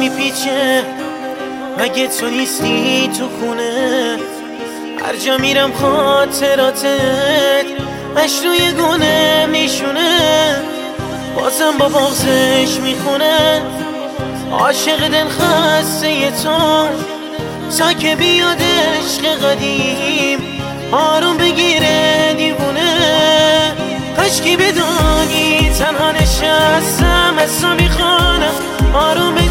میپیچه اگه تو نیستی تو خونه. هر جا میرم خاطراتت اش روی گونه میشونه، بازم با بغزش میخونه. عاشق دل خسته تو تا که بیاد عشق قدیم آروم بگیره دیوونه. کاشکی بدانی تنها نشستم از تو میخوانم آروم به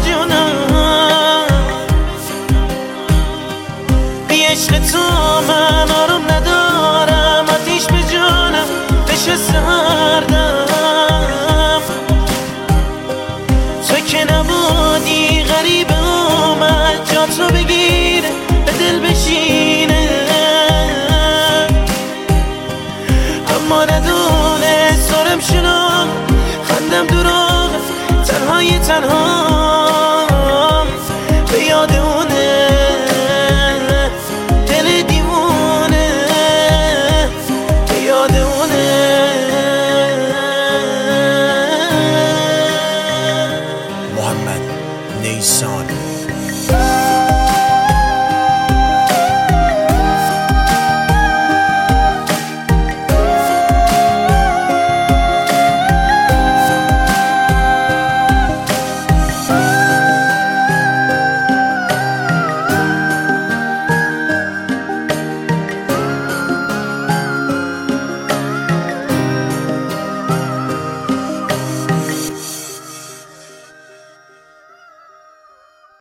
جونم. بی عشق تو من آروم